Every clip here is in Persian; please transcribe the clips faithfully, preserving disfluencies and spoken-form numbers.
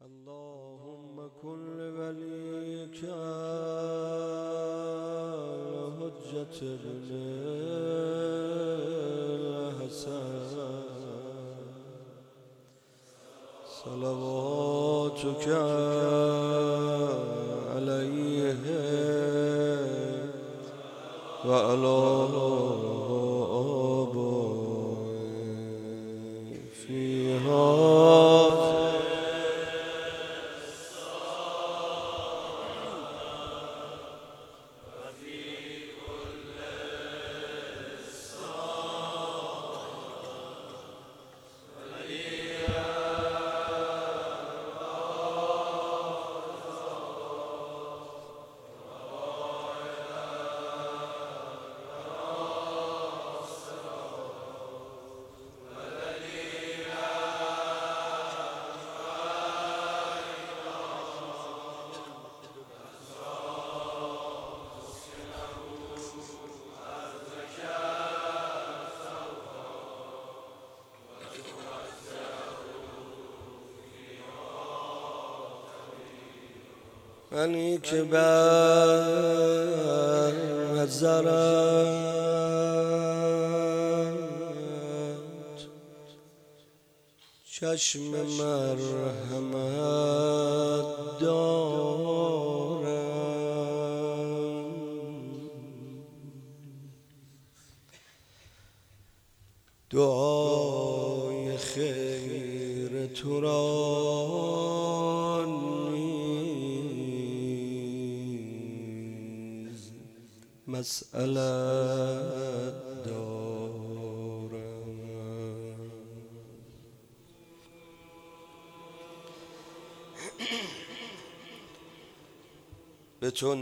اللهم كن لوليك الحجة ابن الحسن صلواتك عليه وعلى آبائه فيها منی که بر نظرت چشم مرحمت دارم، دعای خیر تو را مسئلت دارم. به تو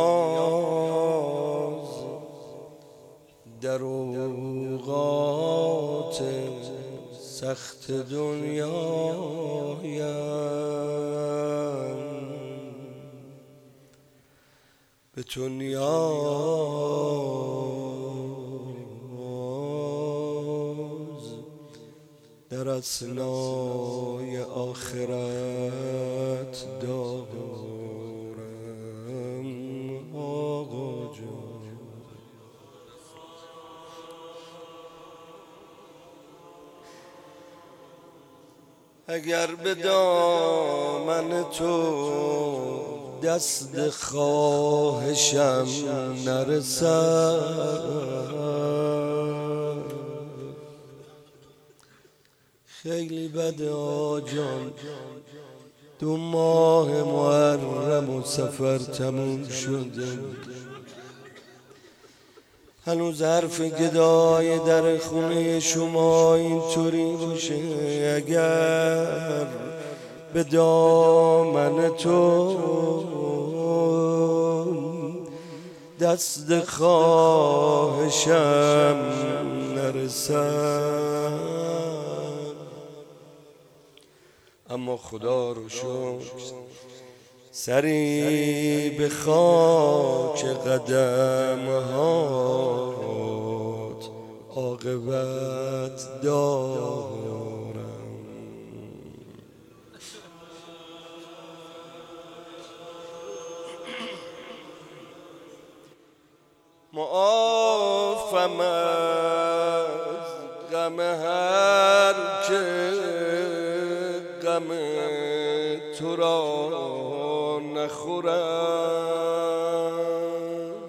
نیاز در اوقات سخت دنیایم، به تو نیاز در اثنای آخرت دارم. آقا جان اگر به دامن تو دست خواهشم نرسد، خیلی بده آجان، دو ماه محرم و سفر تموم شده، هنوز حرف گدای در خونه شما اینطوری باشه. اگر به دامن تو دست خواهشم نرسد، اما خدا رو شکر سری به خاک قدمهات عاقبت دارم. معافم از غم هر که غم تو را نخورم،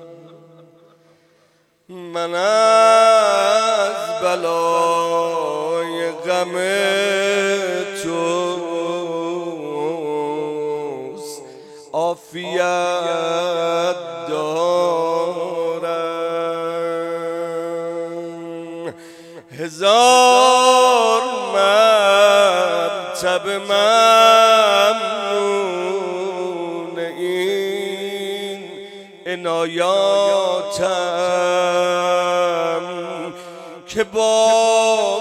من از بلای غم توست عافیت دارم. هزار مرتبه ممنون این عنایاتم که با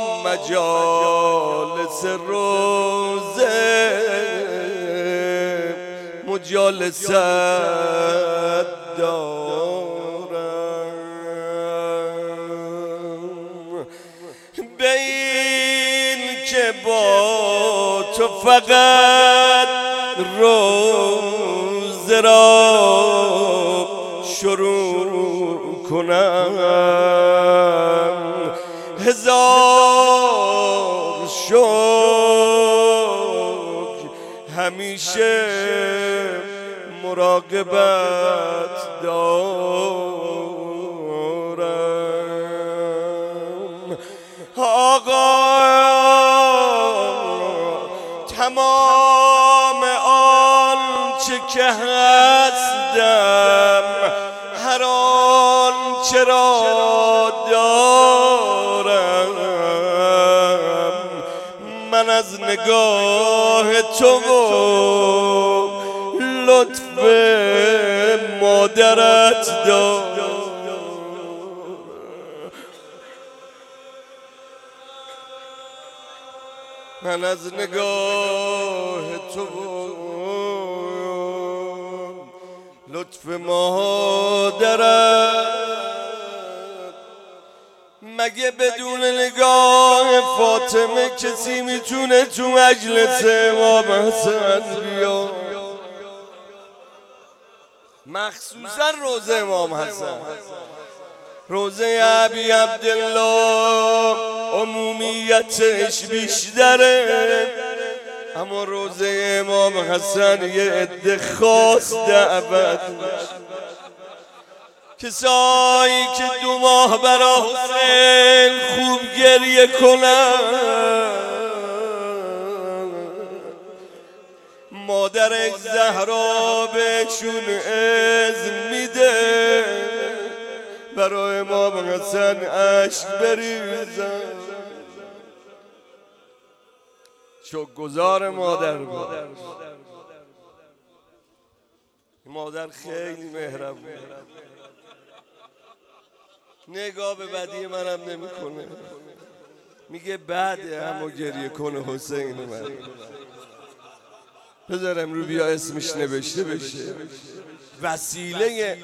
مجالس روزه مجالست دارم. به این که با تو فقط روز را شروع کنم هزار شکر همیشه مراقبت دارم آقا تمام آنچه که هستم هر آنچه را دارم من از نگاه تو و لطف مادرت دارم من از نگاه تو لطف مادرت مگه بدون نگاه فاطمه کسی میتونه تو مجلس امام حسن بیا مخصوصا روزه امام حسن روزه ابی عبدالله عمومیتش بیشتره اما روزه امام حسن یه عده خاص دعوت کسایی که دو ماه برا حسین خوب گریه کنن مادر زهرا بهشون اذن میده برای امام حسن عشق بریزن شکرگزار مادر بود مادر خیلی مهربون نگاه به بدی منم نمیکنه میگه بعد اما گریه کنه حسین من بذارم رو بیا اسمش نوشته بشه وسیله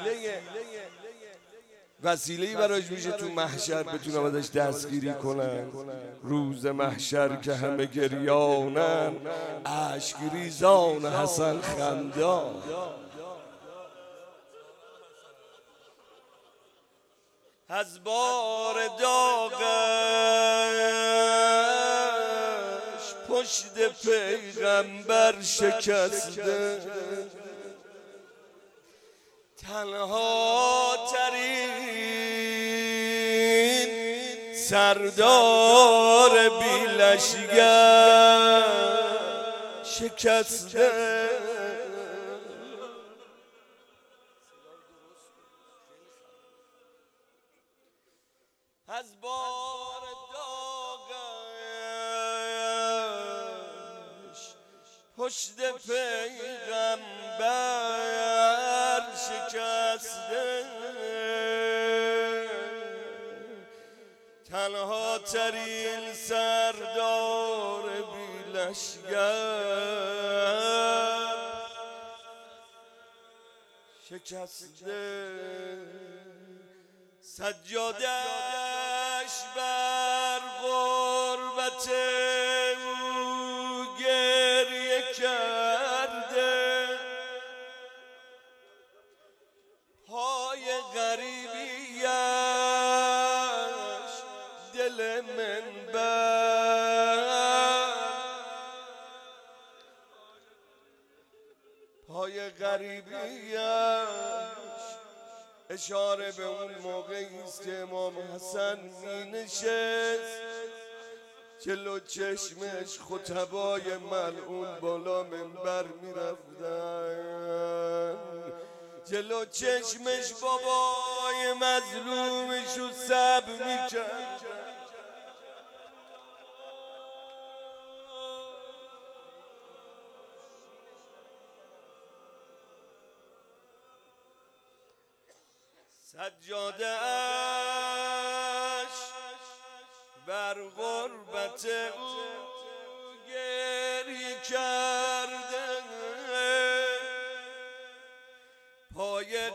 وسیله‌ای براش میشه تو محشر بتونم ازش دستگیری کنن روز محشر که همه گریانن اشک ریزان حسن خندان از بار داغش پشت پیغمبر شکسته تنها ترین سردار بی لشگر شکسته از بار داغش پشت پیغمبر شکسته تنها ترین سردار بی لشگر شکسته سجادش بر غربت او گریه کرده پای غریبیش دل منبر پای غریبیش اشاره به اون موقعی است که امام حسن می نشست جلو چشمش خطبای ملعون بالا منبر می رفتن جلو چشمش بابای مظلومش رو سب می کرد سجاده‌اش بر غربت او گریه کرده پای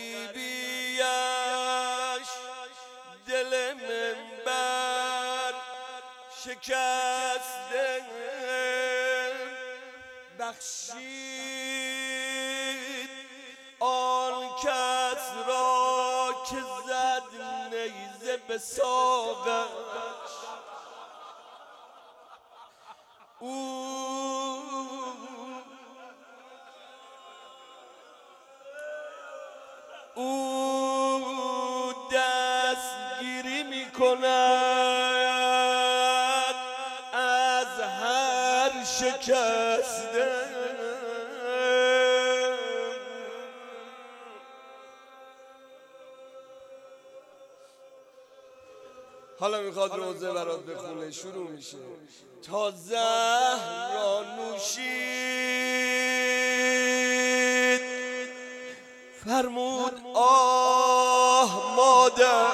غریبیش دل منبر شکسته بخشید آن کس را که زد نیزه به ساقش. او او دستگیری می کند از هر شکسته. حالا میخواد روزه برات بخونه. شروع میشه: تا زهر را نوشید فرمود آه مادر،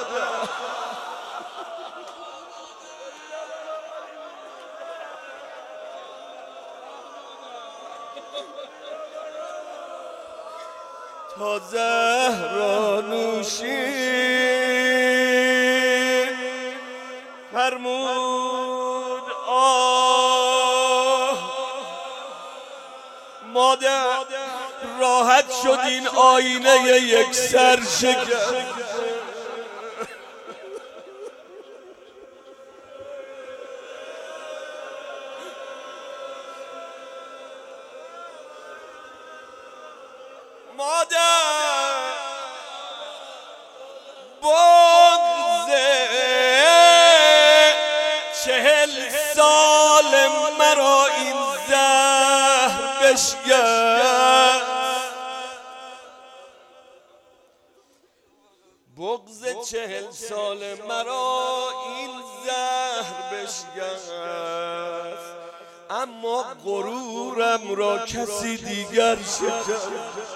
تا زهر را نوشید فرمود آه مادر، راحت شد این آینه یک سر شکست. مادر بغض چهل سال مرا این زهر بشکست. بغض چهل سال مرا این زهر بشکست، اما غرورم را کسی دیگر شکست.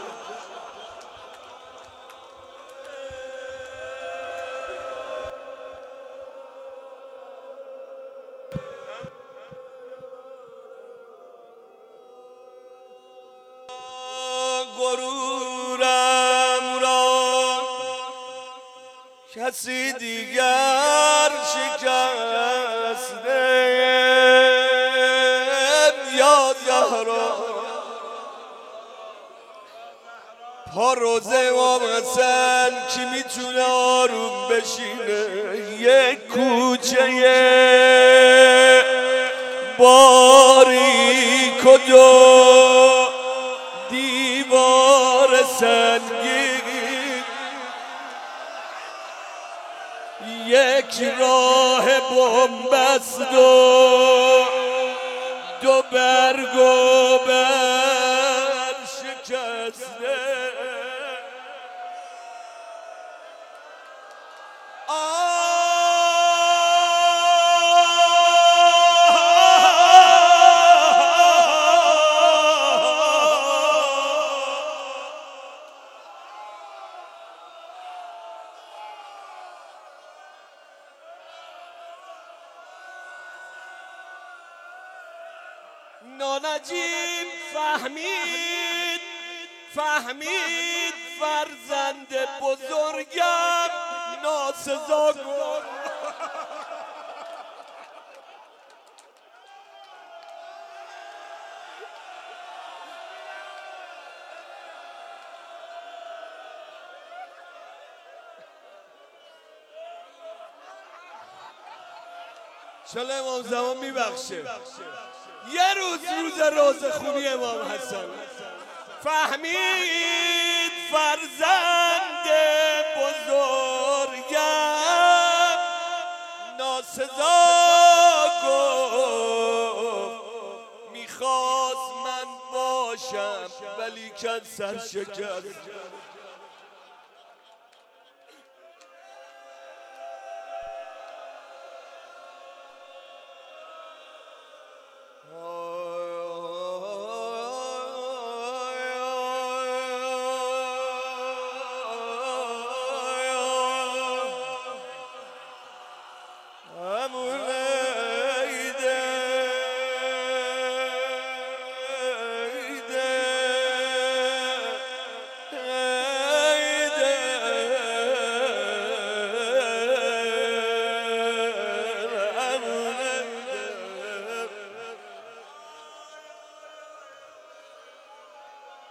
غرورم را کسی دیگر شکسته. یا زهرا پا روزه امام حسن کی میتونه آروم بشینه؟ یک کوچه باریک و دو دیوار سنگین، یک راه بنبست و دو برگ و بر شکسته. نانجیب فهمید فهمید فرزند بزرگم ناسزاگو. چله امام زمان میبخشه. یه روز روز روز خونی امام حسن فهمید فرزند بزرگم ناسزا گفت، میخواست من باشم ولی کن سرشکست.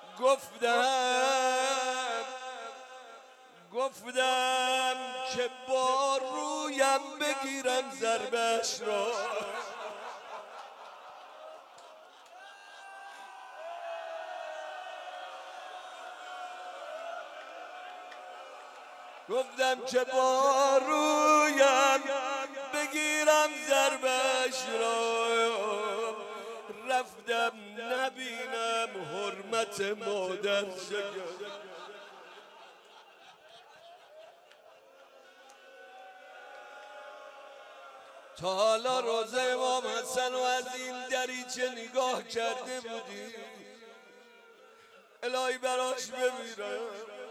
گفتم گفتم که با رویم بگیرم ضربش را، گفتم که با رویم بگیرم ضربش را، رفتم نبینم حرمت مادر شکر. تا حالا روزه امام حسن و از این دریچه نگاه کرده بودی؟ الهی براش بمیرم.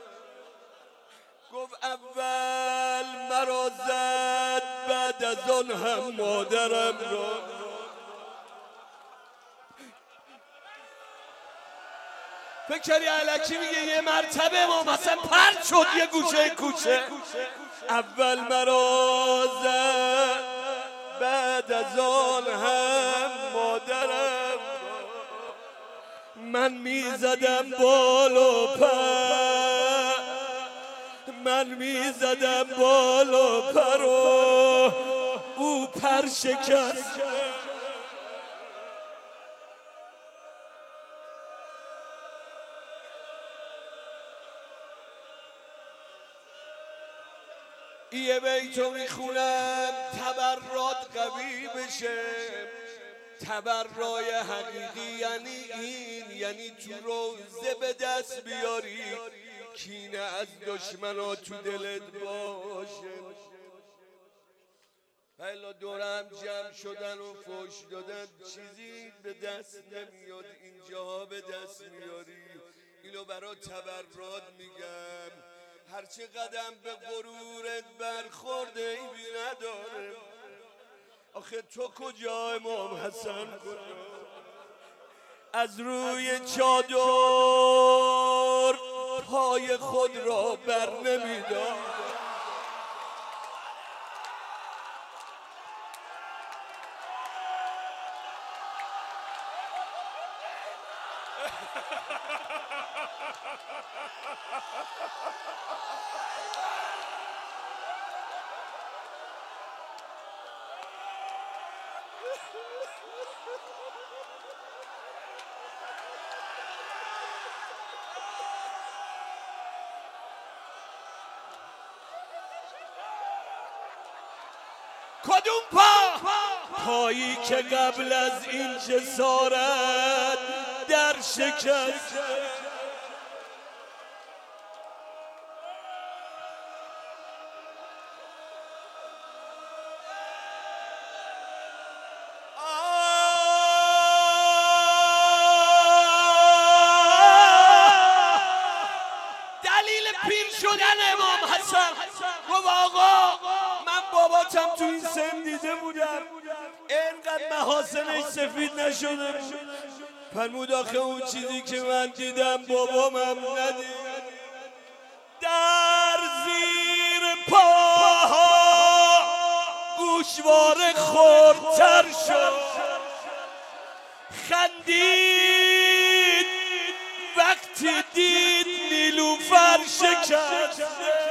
گفت اول مرا زد، بعد از آن هم مادرم را. فکر کردی الکی میگه یه مرتبه امام حسن پرد شد یه گوشه کوچه؟ اول مرا زد، بعد از آن هم مادرم. من میزدم بال و پر، من میزدم بال و پر و او پر شکست. یه بیتو میخونم تبرات قوی بشه. تبرای حقیقی یعنی این، یعنی تو روزه به دست بیاری کینه از دشمنا تو دلت باشه. حالا دورم جمع شدن و فوش دادن چیزی به دست نمیاد، اینجاها به دست میاری. اینو برا تبرات میگم. هرچه قدم به غرورت برخورده ایبی نداره. آخه تو کجا امام حسن کجا؟ از روی چادر پای خود را بر نمیدار. کدوم پا؟ پایی که قبل از این جسارت در شکست. دلیل پیر شدن امام حسن. گفت آقا من باباتم تو این سن دیده بودم اینقدر محاسنش سفید نشده بود. فرمود آخه اون چیزی که من دیدم بابامم ندید. در زیر پاها گوشواره خردتر شد، خندید وقتی دید نیلوفر شکست.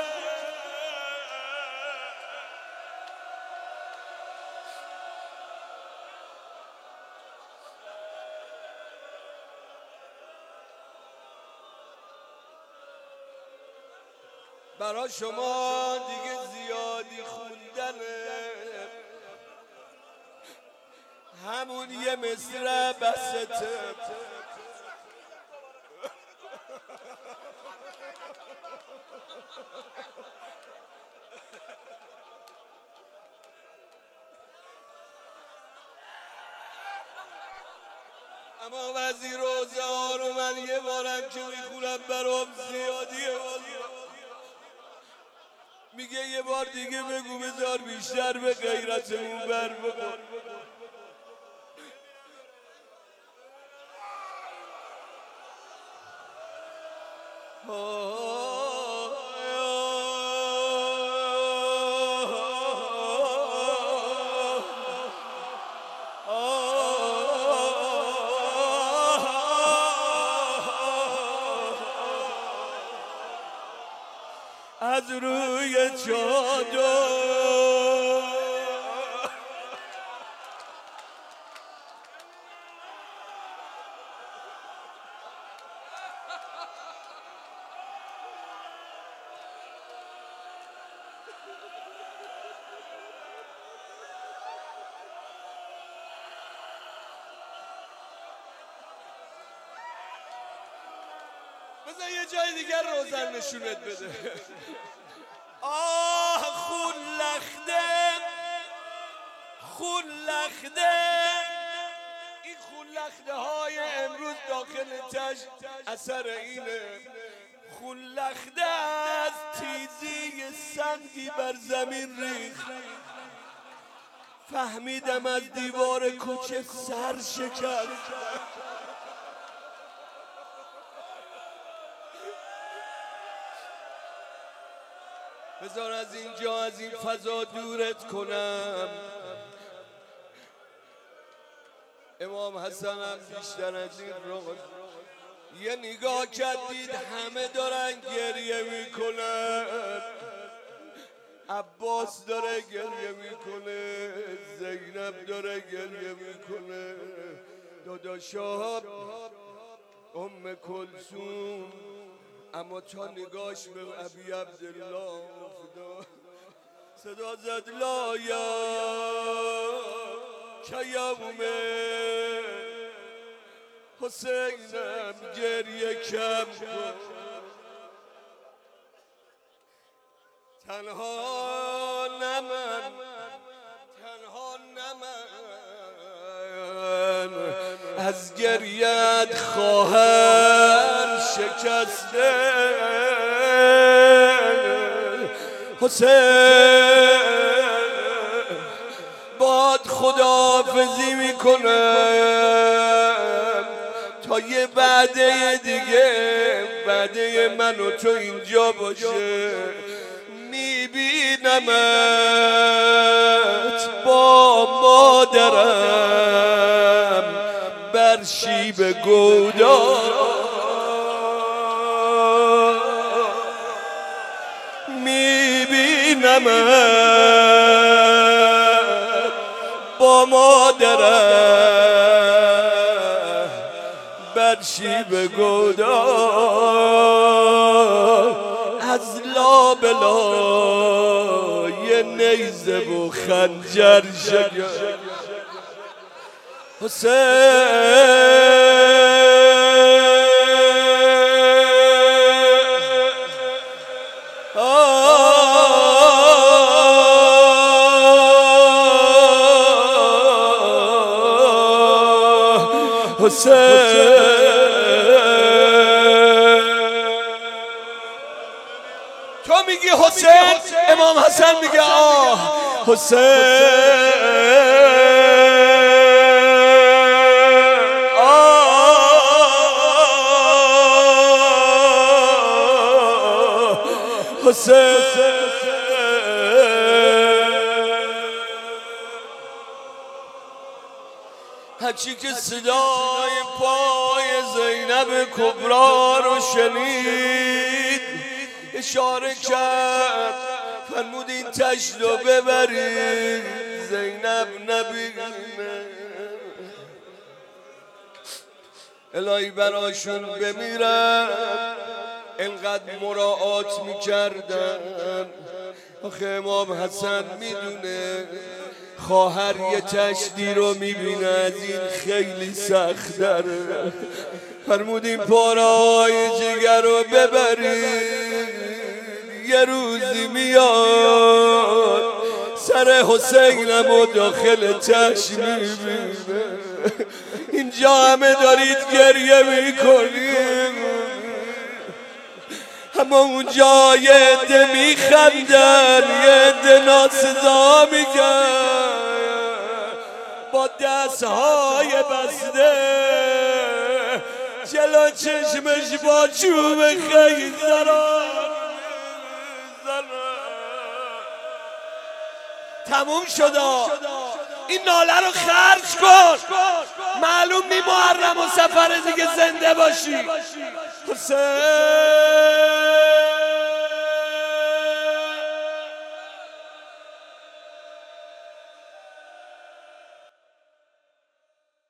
برا شما دیگه زیادی خوندنه، همون یه مصرع بسته. اما وزیر روزه ها رو من یه بارم که میخونم برام زیادیه. میگه یه بار دیگه بگو بذار بیشتر به غیرتمون بر بخور. از روی چادر. بذار یه جای دیگر روزن نشونت بده. آه خون لخته خون لخته، این خون لخته های امروز داخل تشت اثر اینه. خون لخته از تیزی سنگی بر زمین ریخت، فهمیدم از دیوار کوچه سر شکست. بذار از اینجا از این فضا دورت کنم. امام حسن هم بیشتر از این رو یه نگاه کردید همه دارن گریه میکنن. عباس داره گریه میکنه، زینب داره گریه میکنه، داداشاب ام کلثوم، اما تا نگاش به ابی عبدالله افتاد صدا زد لا یا که یوم حسینم گریه کم کن. تنها نمن تنها نمن از گریت خواهر شکسته. حسین باد خداحافظی میکنم تا یه وعده دیگه، وعده من و تو اینجا باشه. میبینمت با مادرم بر شیب گودار، میبینمت با مادرم بر شیب گودار. از لابلای نیزه و خنجر شکر حسین حسین تو میگی حسین، امام حسن میگه آه حسین. آه حسین هرچی که صدای پای زینب کبرا رو شنید اشاره کرد، فرمود این تشت رو ببرید زینب نبینه. الهی براشون بمیرم. انقدر مراعات میکردن. آخه امام حسن میدونه خواهر یه تشتی رو میبینه از این خیلی سخت داره. فرمود این پارهای جگر رو ببرید، یه روزی میاد سر حسینم و داخل تشت میبینه. اینجا همه دارید گریه میکنید، اما اونجا یه عده میخندن، یه عده ناسزا میگن با دستهای بسته جلو چشمش با چوب خیزران. تموم شدا، این ناله رو خرج کن، معلوم نی محرم و سفر دیگه زنده باشی. حسین